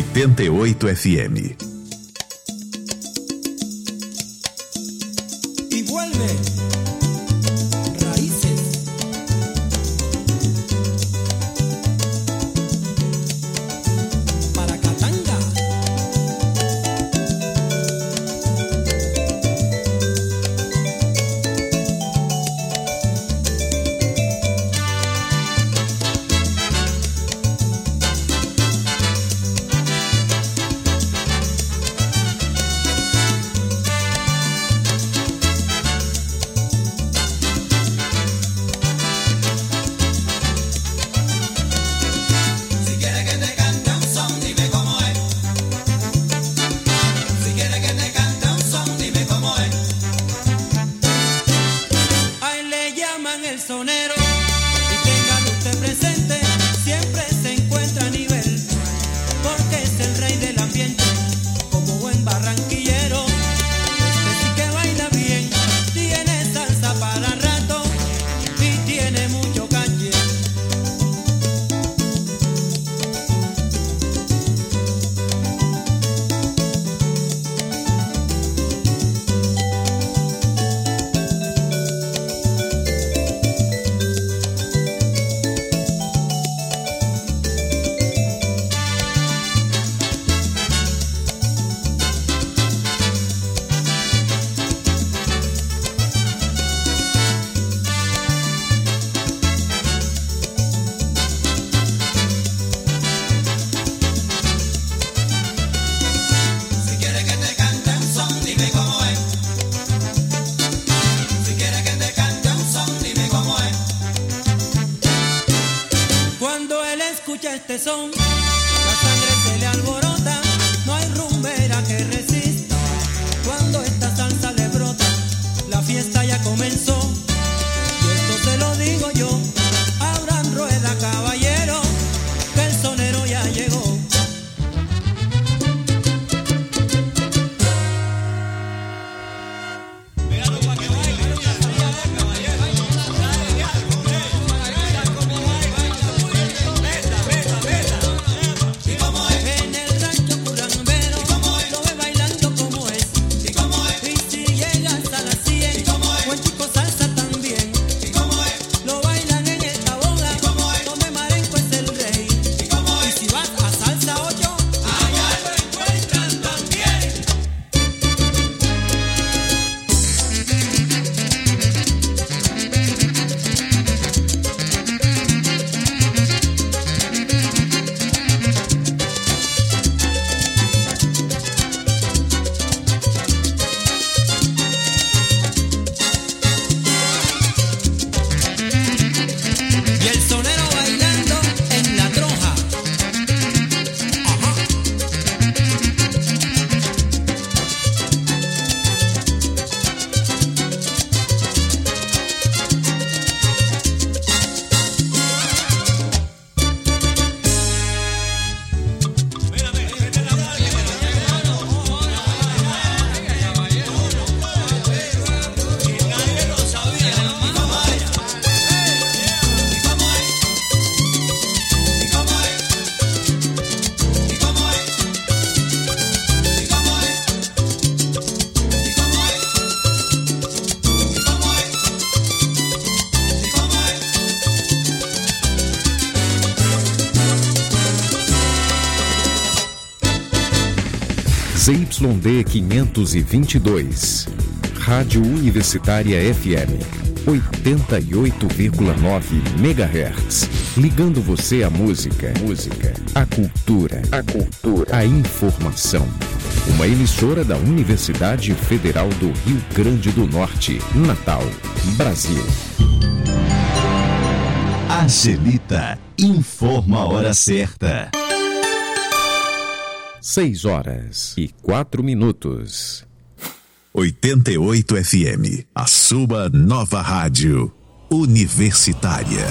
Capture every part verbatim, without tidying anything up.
oitenta e oito F M. Y vuelve Raíces. Para Katanga. Este son, la sangre se le alborota, no hay rumbera que resista. Cuando esta salsa le brota, la fiesta ya comenzó. Y esto se lo digo yo, abran rueda caballero, que el sonero ya llegó. Z Y D quinhentos e vinte e dois, Rádio Universitária F M, oitenta e oito vírgula nove megahertz, ligando você à música, música, à cultura, à cultura, à informação. Uma emissora da Universidade Federal do Rio Grande do Norte, Natal, Brasil. Angelita informa a hora certa. Seis horas e quatro minutos. oitenta e oito F M, a sua nova rádio universitária.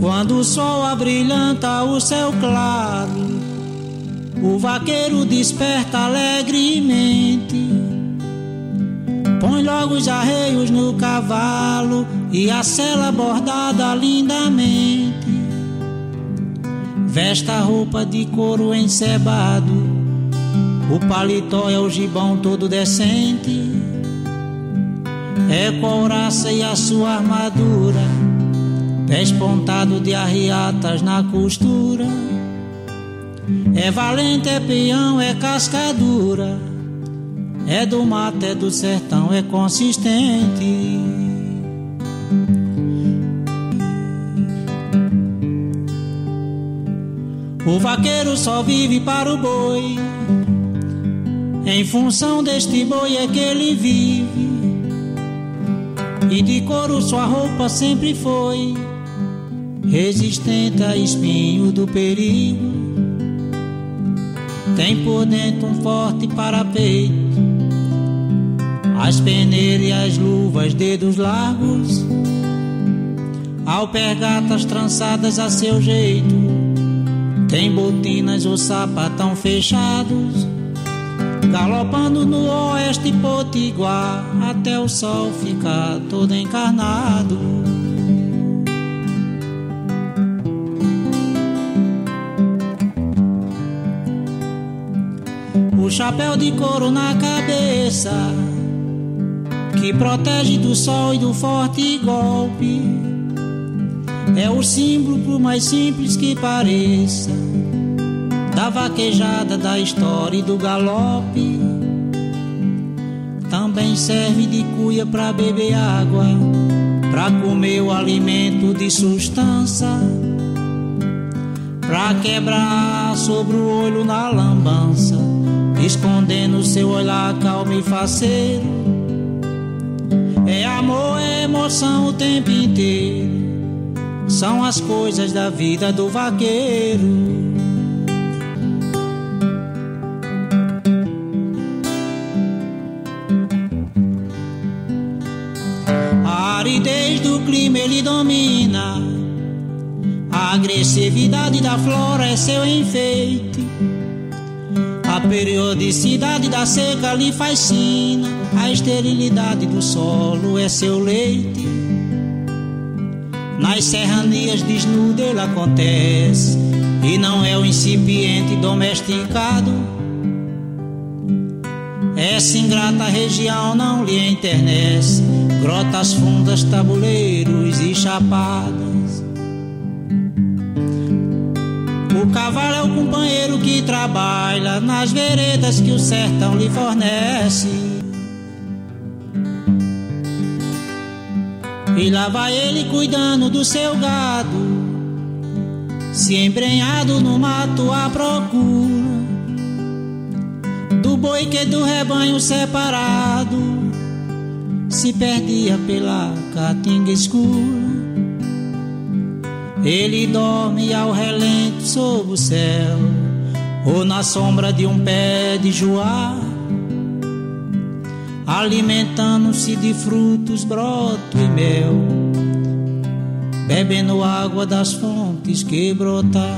Quando o sol abrilhanta o céu claro, o vaqueiro desperta alegremente. Põe logo os arreios no cavalo e a sela bordada lindamente. Veste a roupa de couro encebado, o paletó é o gibão todo decente. É couraça e a sua armadura, pés pontados de arriatas na costura. É valente, é peão, é cascadura, é do mato, é do sertão, é consistente. O vaqueiro só vive para o boi, em função deste boi é que ele vive. E de couro sua roupa sempre foi, resistente a espinho do perigo. Tem por dentro um forte parapeito, as peneiras e as luvas, dedos largos, alpergatas trançadas a seu jeito. Tem botinas ou sapatão fechados, galopando no oeste potiguar, até o sol ficar todo encarnado. O chapéu de couro na cabeça, que protege do sol e do forte golpe, é o símbolo, por mais simples que pareça, da vaquejada, da história e do galope. Também serve de cuia pra beber água, pra comer o alimento de sustância, pra quebrar sobre o olho na lambança, escondendo seu olhar calmo e faceiro. É amor, é emoção o tempo inteiro, são as coisas da vida do vaqueiro. A aridez do clima ele domina, a agressividade da flora é seu enfeite, a periodicidade da seca lhe fascina, a esterilidade do solo é seu leite. Nas serranias desnudo ele acontece, e não é o incipiente domesticado. Essa ingrata região não lhe enternece, grotas fundas, tabuleiros e chapadas. O cavalo é o companheiro que trabalha nas veredas que o sertão lhe fornece. E lá vai ele cuidando do seu gado, se embrenhado no mato à procura do boi que do rebanho separado se perdia pela caatinga escura. Ele dorme ao relento sob o céu, ou na sombra de um pé de joá, alimentando-se de frutos, broto e mel, bebendo água das fontes que brotar,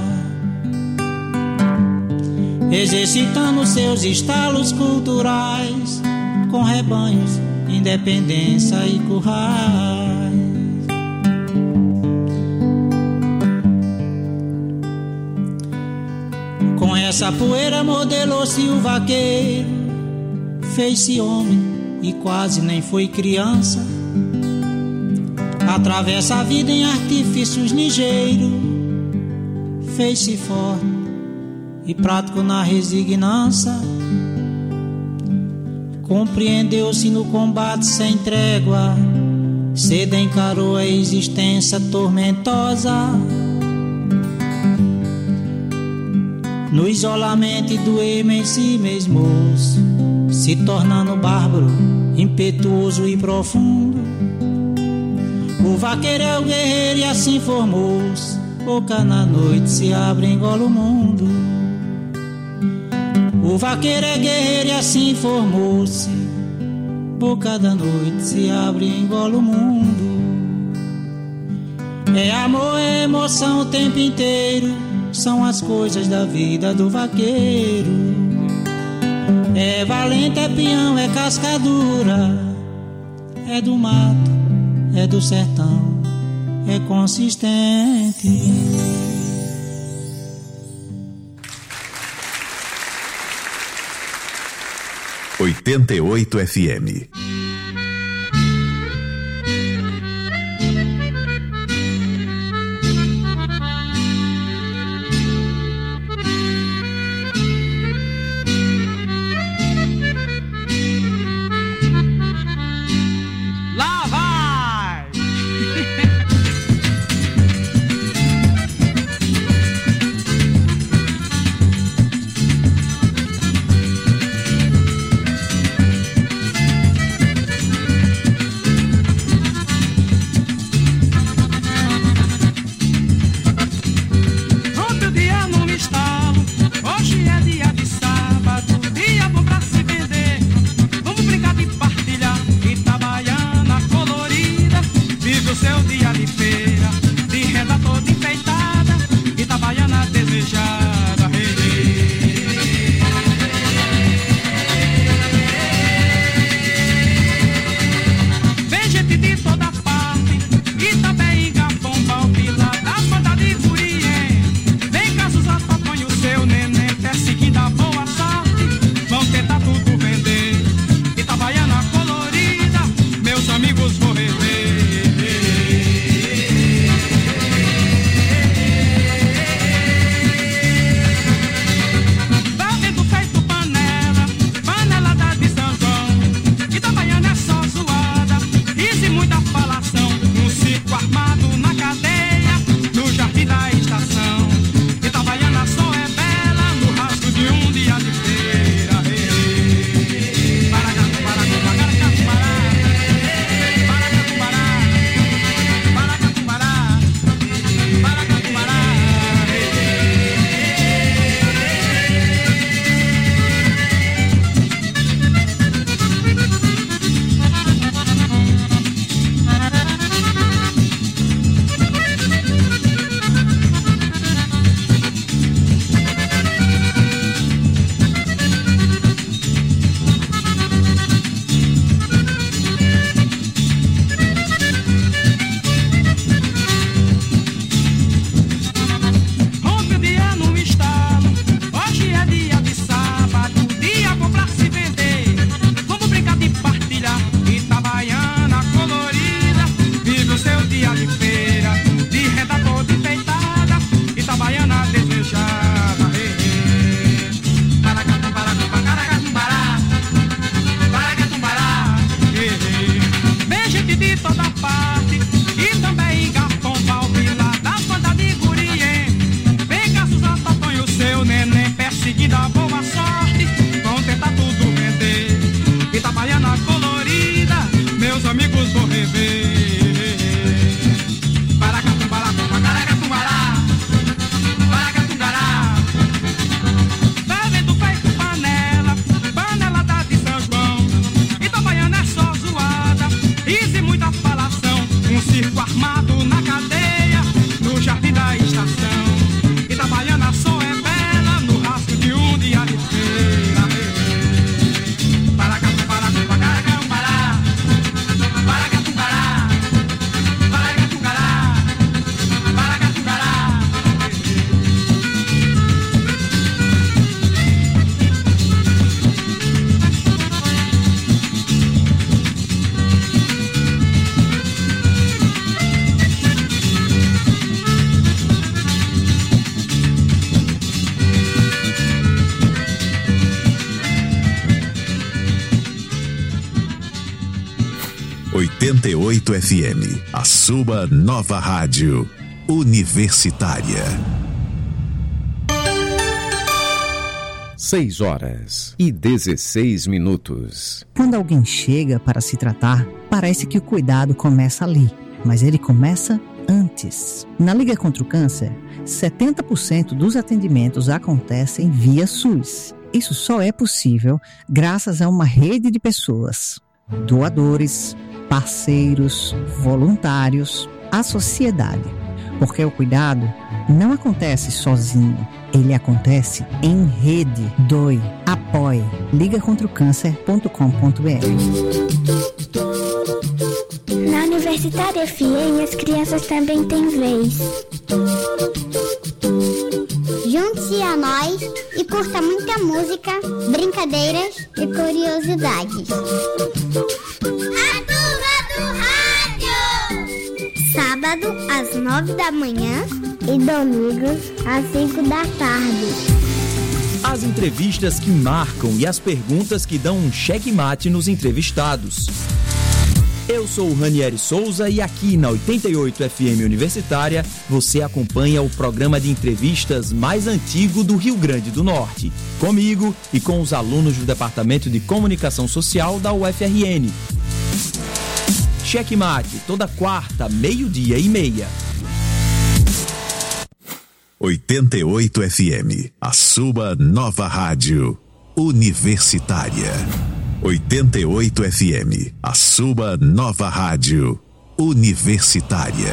exercitando seus estalos culturais, com rebanhos, independência e currais. Com essa poeira modelou-se o vaqueiro, fez-se homem e quase nem foi criança. Atravessa a vida em artifícios ligeiros, fez-se forte e prático na resignança. Compreendeu-se no combate sem trégua, cedo encarou a existência tormentosa. No isolamento doeu em si mesmo, se tornando bárbaro, impetuoso e profundo. O vaqueiro é o guerreiro e assim formou-se, boca na noite se abre, engola o mundo. O vaqueiro é guerreiro e assim formou-se, boca da noite se abre, engola o mundo. É amor, é emoção o tempo inteiro, são as coisas da vida do vaqueiro. É valente, é peão, é cascadura, é do mato, é do sertão, é consistente. oitenta e oito F M. oitenta e oito F M, a sua nova rádio universitária. Seis horas e dezesseis minutos. Quando alguém chega para se tratar, parece que o cuidado começa ali, mas ele começa antes. Na Liga contra o Câncer, setenta por cento dos atendimentos acontecem via SUS. Isso só é possível graças a uma rede de pessoas, doadores, parceiros, voluntários, a sociedade. Porque o cuidado não acontece sozinho, ele acontece em rede. Doe, apoie. liga contra o câncer ponto com ponto b r. Na Universitária F M, as crianças também têm vez. Junte-se a nós e curta muita música, brincadeiras e curiosidades. A turma do rádio! Sábado às nove da manhã e domingos às cinco da tarde. As entrevistas que marcam e as perguntas que dão um checkmate nos entrevistados. Eu sou o Ranieri Souza e aqui na oitenta e oito F M Universitária você acompanha o programa de entrevistas mais antigo do Rio Grande do Norte. Comigo e com os alunos do Departamento de Comunicação Social da U F R N. Checkmate, toda quarta, meio-dia e meia. oitenta e oito F M, a sua nova rádio universitária. oitenta e oito F M, a sua nova rádio universitária.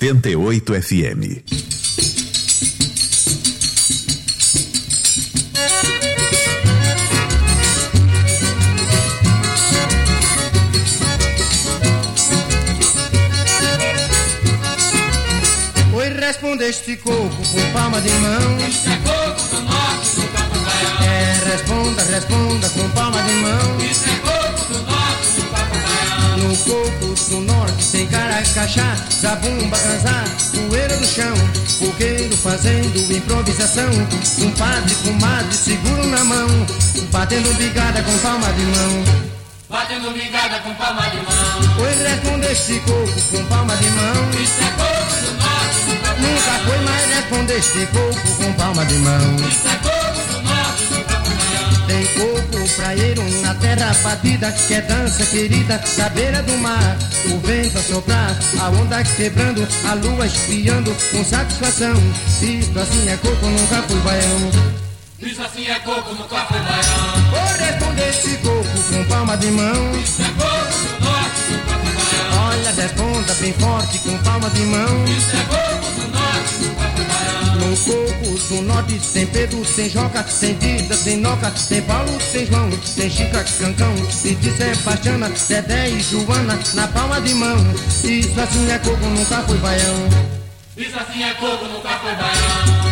oitenta e oito F M. Respondeste coco com palma de mão. Isso é coco do norte do Capubaião. É, responda, responda com palma de mão. Isso é coco do norte do Capubaião. No coco do norte tem caracachá, zabumba, canzá, poeira do chão, fogueiro fazendo improvisação. Um padre com madre seguro na mão, batendo bigada com palma de mão. Batendo bigada com palma de mão. Oi, respondeste coco com palma de mão. Isso é coco do norte do Capubaião. Nunca foi mais respondeste coco com palma de mão. Isso é coco do norte do Capubaião. Tem coco praieiro na terra batida, que é dança querida da beira do mar. O vento a soprar, a onda quebrando, a lua espiando com satisfação. Isto assim é coco, nunca foi baião. Isso assim é coco, nunca foi baião. Vou responder esse coco com palma de mão. Isso é coco do norte do Capubaião. Olha, responda bem forte com palma de mão. Isso é coco do norte do Capubaião. No coco do norte tem Pedro, tem Joca, tem Dida, tem Noca, tem Paulo, tem João, tem Chica, Cancão, Titi, Sebastiana, Dedé e Joana na palma de mão. Isso assim é coco, nunca foi baião. Isso assim é coco, nunca foi baião.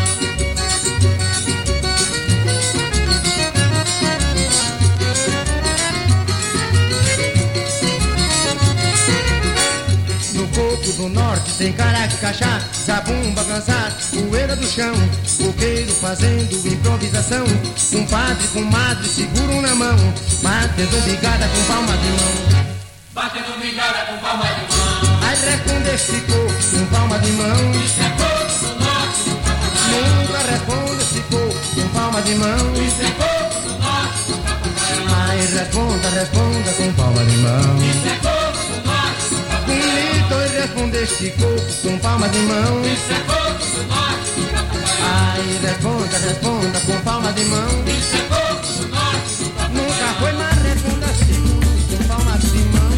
Coco do norte tem caracachá, zabumba, canzá, poeira do chão, fogueiro fazendo improvisação. Um padre com madre seguro na mão, batendo bigada com palma de mão. Batendo bigada com palma de mão. Aí respondeste coco com palma de mão. Isso é coco do norte do Capubaião. Nunca respondeste coco com palma de mão. Isso é coco do norte do Capubaião. Aí responda, responda com palma de mão. Isso é coco do norte do Capubaião. Bonito, e respondeste coco com palma de mão. Isso é coco do norte do Capubaião. Aí responda, responda com palma de mão. Isso é coco do norte do Capubaião. Nunca foi mais responda seguro com palma de mão.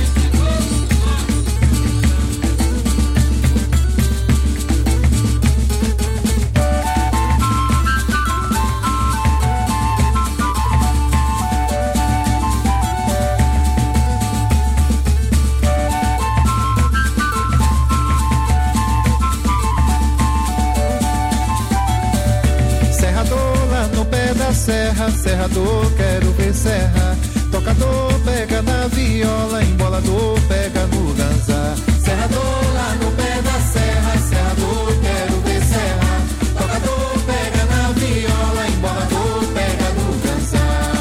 Serra, serrador, quero ver serra. Tocador, pega na viola, embolador, pega no ganzá. Serrador lá no pé da serra, serrador, quero ver serra. Tocador, pega na viola, embolador, pega no ganzá.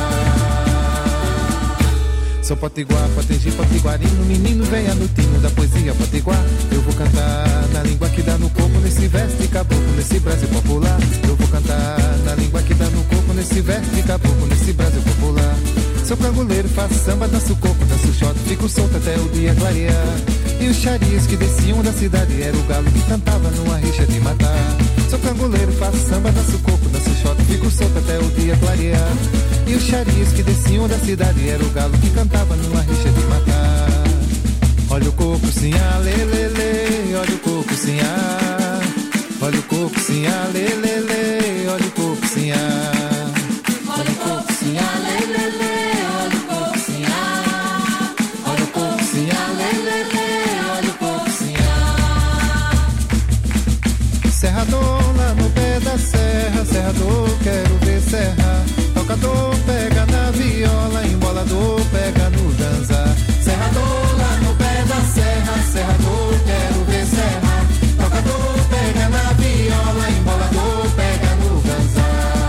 Sou potiguar, potegi, potiguarino, menino venha no tino da poesia potiguar. Eu vou cantar na língua que dá no corpo, nesse verso de caboclo, nesse Brasil popular. Eu vou cantar na língua que dá no corpo, nesse verso de caboclo, nesse Brasil popular. Sou cangoleiro, faço samba, danço coco, danço shot, fico solto até o dia clarear. E os charias que desciam da cidade era o galo que cantava numa rixa de matar. Sou cangoleiro, faço samba, danço coco, danço shot, fico solto até o dia clarear. E os charias que desciam da cidade era o galo que cantava numa rixa de matar. Olha o coco sim, ah, lê, lê, lê. Olha o coco sim, ah. Olha o coco sim, ah, lê, lê, lê. Olha o coco sim, ah. Olha o coco sim, ah, lê, lê, lê. Olha o coco sim, ah. Olha o coco sim, ah, lê, lê, lê. Olha o coco sim, ah. Serrador lá no pé da serra, serrador, quero ver serra. Tocador, pega na viola, embolador, pega no dança. Serrador lá no pé da serra, serrador, quero ver serra. Tocador, pega na viola, embolador, pega no dança.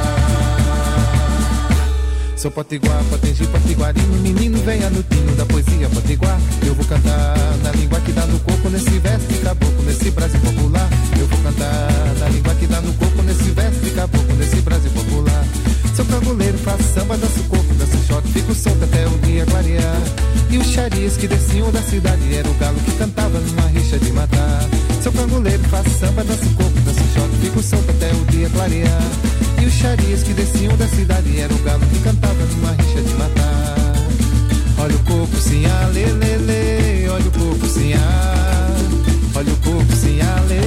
Sou potiguar, potengi, potiguarino, menino venha no tino da poesia potiguar. Eu vou cantar na língua que dá no corpo, nesse verso de caboclo, nesse Brasil popular. Eu vou cantar na língua que dá no corpo, nesse verso de caboclo, nesse Brasil popular. Sou cangoleiro, faço samba, danço coco, danço shot, fico solto até o dia clarear. E os charias que desciam da cidade era o galo que cantava numa rixa de matar. Sou cangoleiro, faço samba, danço coco, danço shot, fico solto até o dia clarear. E os charias que desciam da cidade era o galo que cantava numa rixa de matar. Olha o coco sim, ah, lê, lê, lê. Olha o coco sim, ah. Olha o coco sim, ah, lê,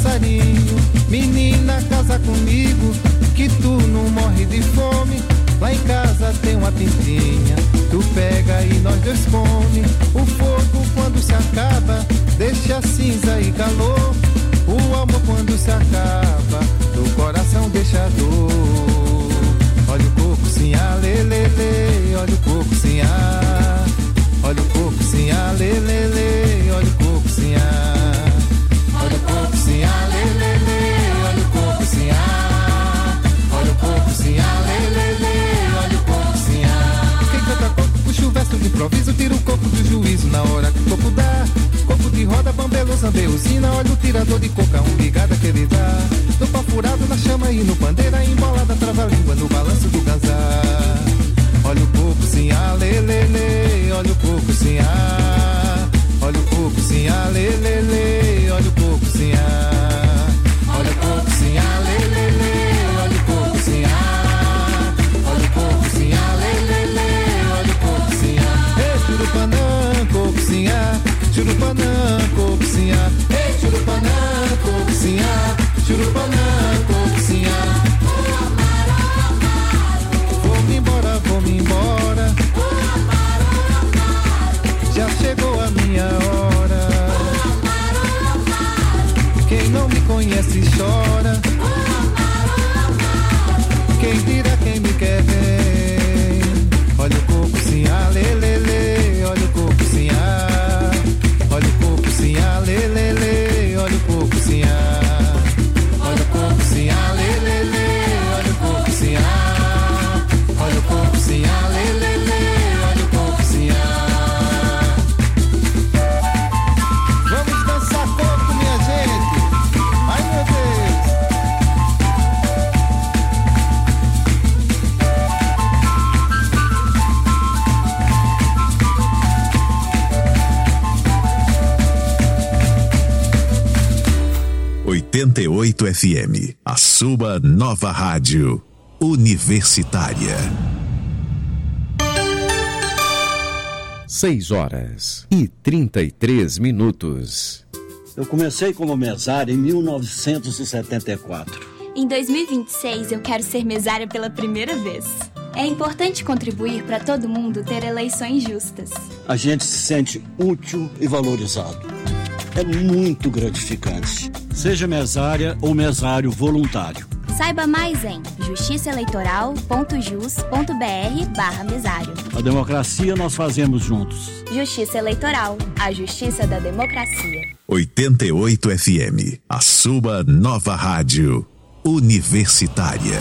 passarinho. Menina, casa comigo, que tu não morre de fome. Lá em casa tem uma pintinha, tu pega e nós dois come. O fogo quando se acaba, deixa cinza e calor. O amor quando se acaba, do coração deixa dor. Olha o coco sim, ah, lê, lê, lê. Olha o coco sim, ah. Olha o coco sim, ah, lê, lê, lê. Olha o coco sim, ah. Olha o coco sim, ah, lê, lê, lê. Olha o coco sim, ah. Olha o coco sim, ah, lê, lê, lê. Olha o coco sim, ah. Quem canta coco, puxa o verso de improviso, tira o coco do juízo na hora que o coco dá. Coco de roda, bambelo, zambeusina. Olha o tirador de coca, um ligada que ele dá. No pau furado, na chama e no pandeira, embolada, trava-língua no balanço do ganzá. Olha o coco sim, ah, lê, lê, lê. Olha o coco sim, ah. Olha o coco sim, ah, lê, lê, lê. Olha o coco sim, ah. Olha o coco sim, ah, lê, lê, lê. Olha o coco sim, ah. Olha o coco sim, ah, lê, lê, lê. Olha o coco sim, ah. Ei, churupanã, coco sim, ah. Churupanã, coco sim, ah. Ei, churupanã, coco sim, ah. Churupanã, coco sim, ah. Vou-me embora, vou-me embora. Já chegou a minha hora. Quem não me conhece chora. Quem dirá quem me quer bem. Olha o coco sim, ah, lê, lê, lê. Olha o coco sim, ah. Olha o coco sim, ah, lê, lê, lê. Olha o coco sim, ah. Olha o coco sim, ah, lê, lê, lê. Olha o coco sim, ah. Olha o coco sim, ah, lê, lê, lê. Olha o coco sim, ah. Vamos dançar coco, minha gente. Ai, meu Deus. oitenta e oito F M, a sua nova rádio universitária. Seis horas e trinta e três minutos. Eu comecei como mesário em mil novecentos e setenta e quatro. Em dois mil e vinte e seis, eu quero ser mesária pela primeira vez. É importante contribuir para todo mundo ter eleições justas. A gente se sente útil e valorizado. É muito gratificante. Seja mesária ou mesário voluntário. Saiba mais em justiçaeleitoral.jus.br barra mesário. A democracia nós fazemos juntos. Justiça Eleitoral, a justiça da democracia. oitenta e oito F M, a sua nova rádio universitária.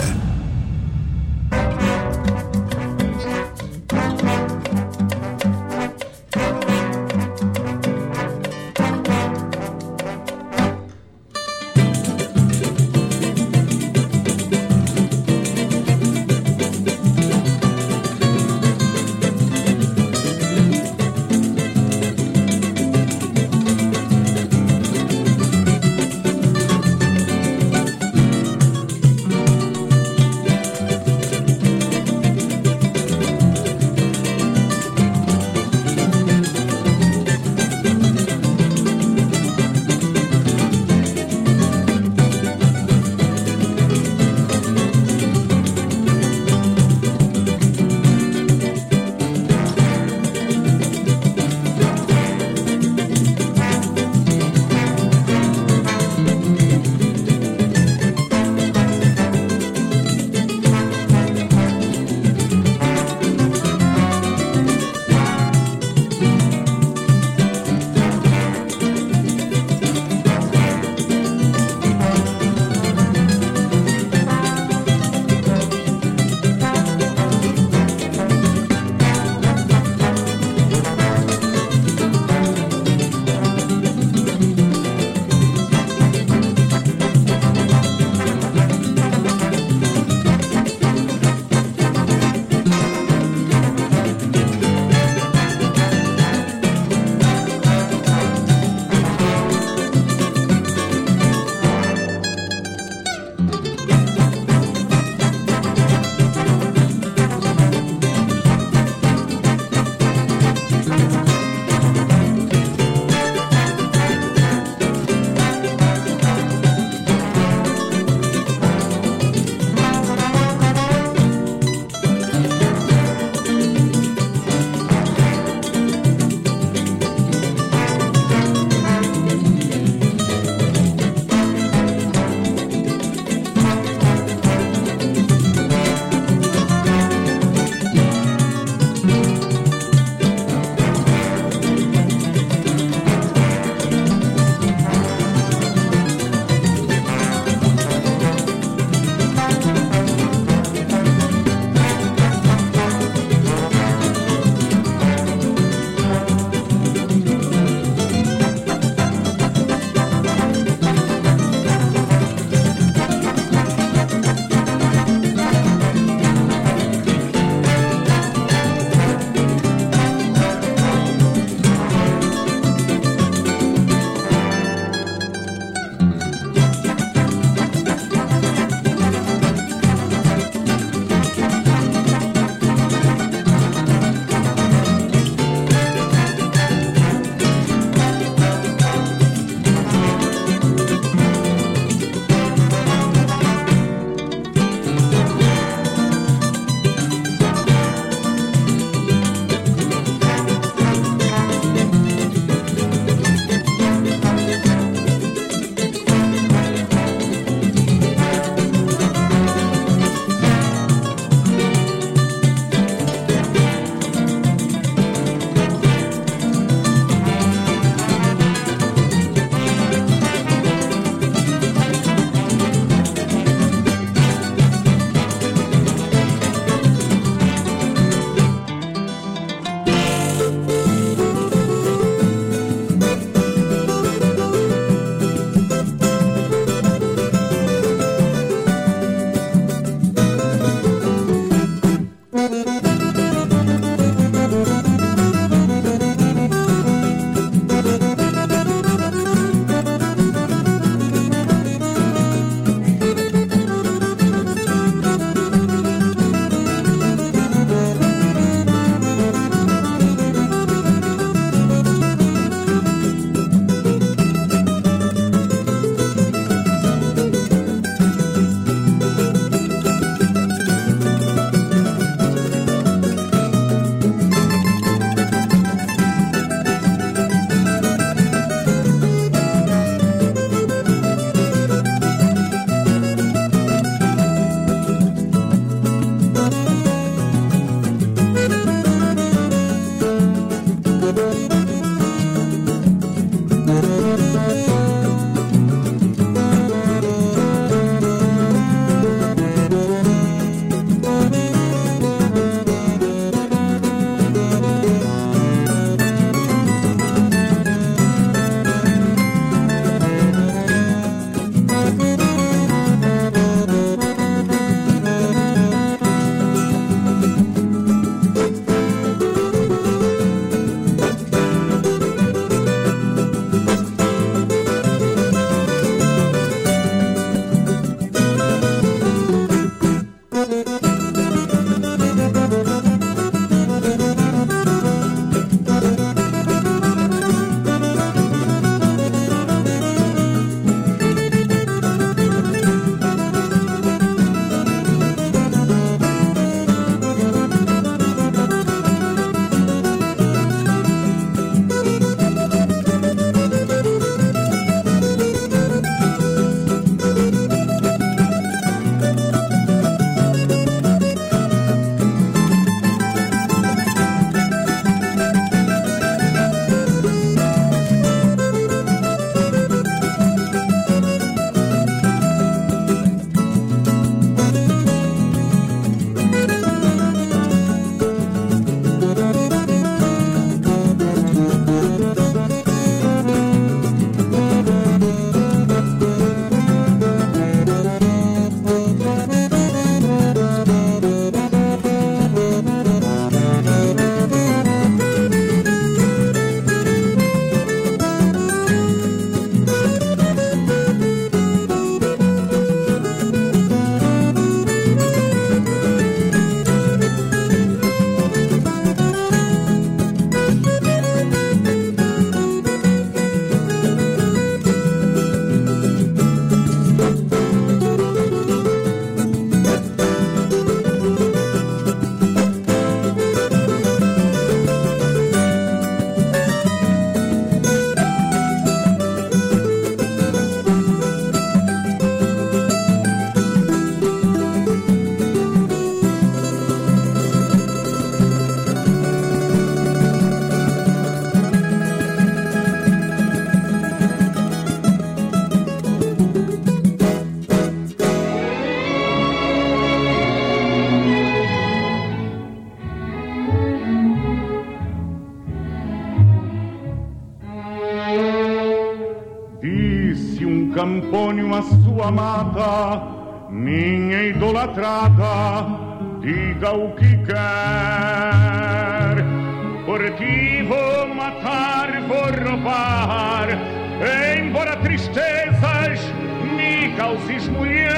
Campônio, a sua amada, minha idolatrada, diga o que quer. Por ti vou matar, vou roubar, embora tristezas me causes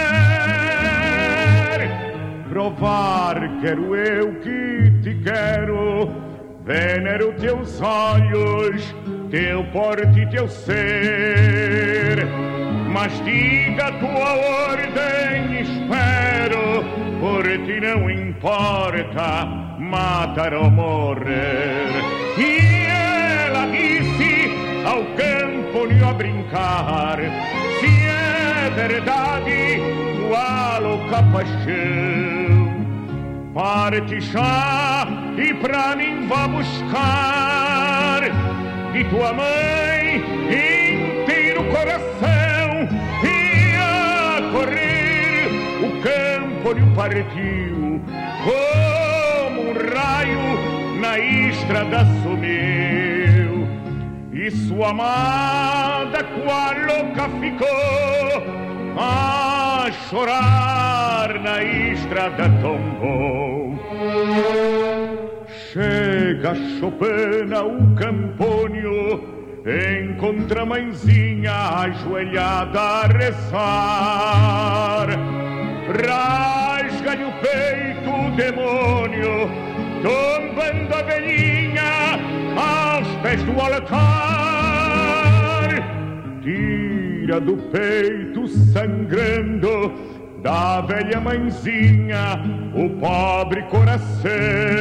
mulher. Provar quero eu que te quero, venero teus olhos, teu porte, teu ser. Mas diga a tua ordem, espero, por ti não importa matar ou morrer. E ela disse ao Campônio a brincar: se é verdade tua louca paixão, parte já e pra mim vá buscar de tua mãe inteiro coração. E a correr o Campônio partiu, como um raio na estrada sumiu. E sua amada qual louca ficou, a chorar na estrada tombou. Chega Chopina o Campônio, encontra a mãezinha ajoelhada a rezar. Rasga-lhe o peito o demônio, tombando a velhinha aos pés do altar. Tira do peito sangrando da velha mãezinha o pobre coração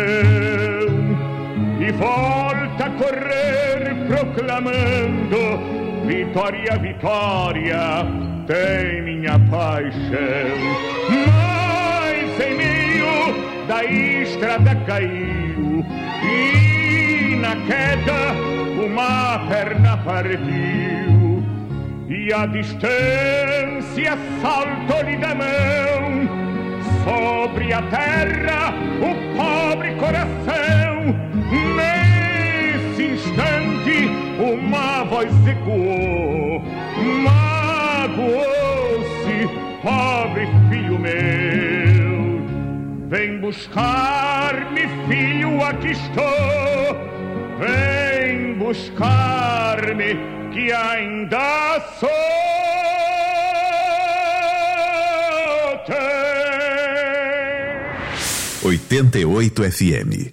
e volta a correr proclamando: vitória, vitória, tem minha paixão. Mas em meio da estrada caiu e na queda uma perna partiu. E a distância saltou-lhe da mão, sobre a terra o pobre coração. Nesse instante uma voz ecoou: magoou-se, pobre filho meu. Vem buscar-me, filho, aqui estou. Vem buscar-me, que ainda sou teu. oitenta e oito F M.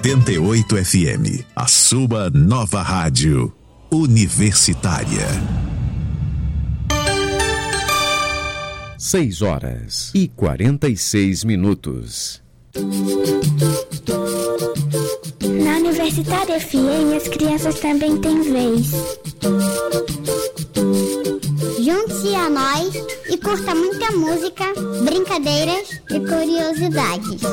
oitenta e oito F M, a sua nova rádio universitária. Seis horas e quarenta e seis minutos. Na Universitária F M, as crianças também têm vez. Junte-se a nós e curta muita música, brincadeiras e curiosidades.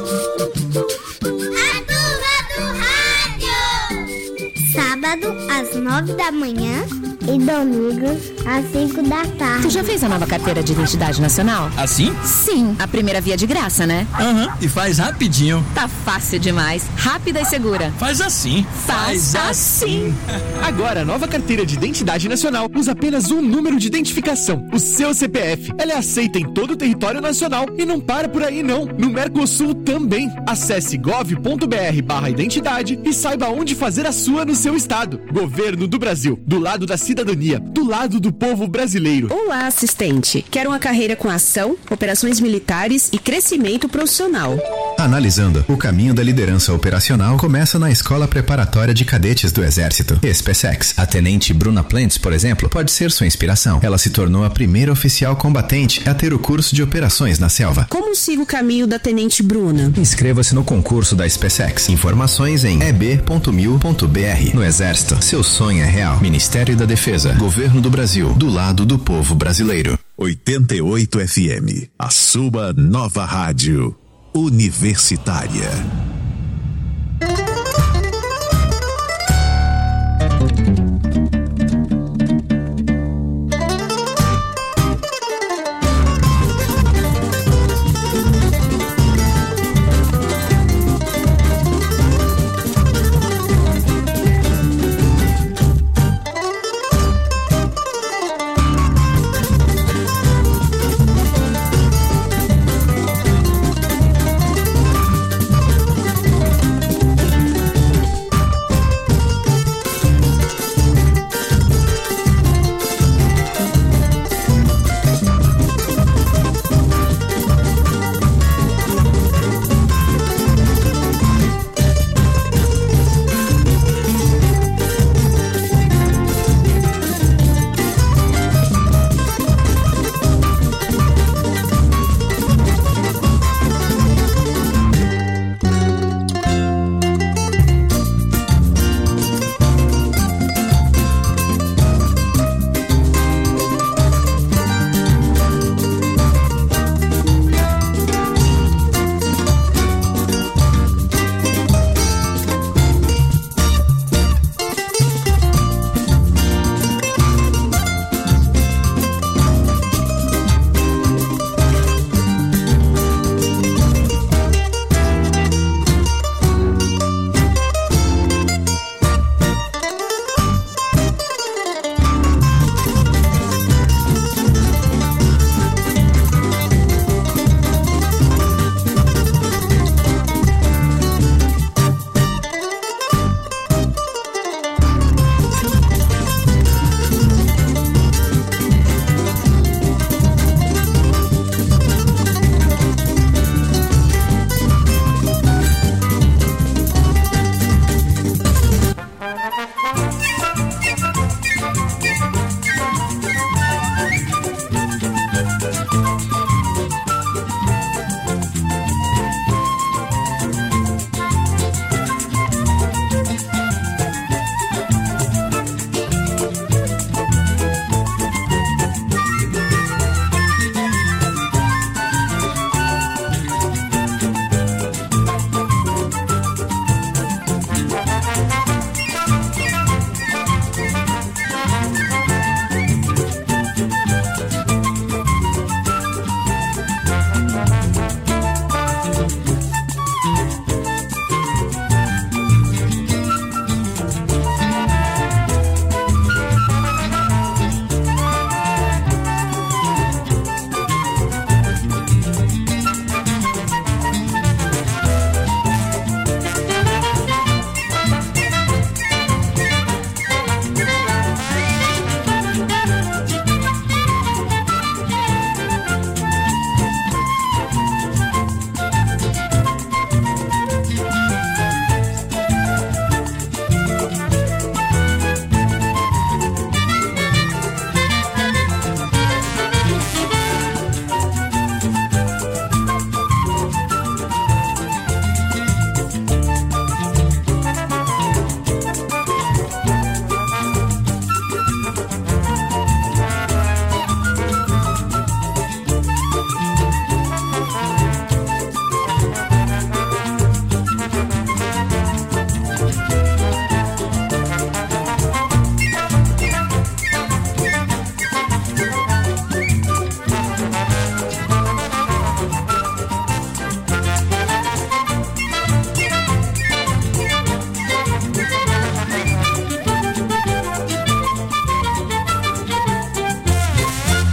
A Turma do Rádio! Sábado, às nove da manhã e domingo, às cinco da tarde. Tu já fez a nova carteira de identidade nacional? Assim? Sim, a primeira via de graça, né? Aham, uhum. E faz rapidinho. Tá fácil demais, rápida e segura. Faz assim. Faz, faz assim. Agora, a nova carteira de identidade nacional usa apenas um número de identificação, o seu C P F. Ela é aceita em todo o território nacional e não para por aí não. No Mercosul também. Acesse gov ponto br barra identidade e saiba onde fazer a sua no seu estado. Governo do Brasil, do lado da cidadania, do lado do povo brasileiro. Olá, assistente. Quer uma carreira com ação, operações militares e crescimento profissional. Analisando, o caminho da liderança operacional começa na Escola Preparatória de Cadetes do Exército, SpaceX. A tenente Bruna Plantz, por exemplo, pode ser sua inspiração. Ela se tornou a primeira oficial combatente a ter o curso de operações na selva. Como siga o caminho da tenente Bruna? Inscreva-se no concurso da SpaceX. Informações em e b ponto mil ponto b r. No Exército, seu sonho é real. Ministério da Defesa, Governo do Brasil, do lado do povo brasileiro. oitenta e oito F M, a sua nova rádio universitária.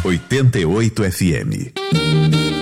oitenta e oito F M.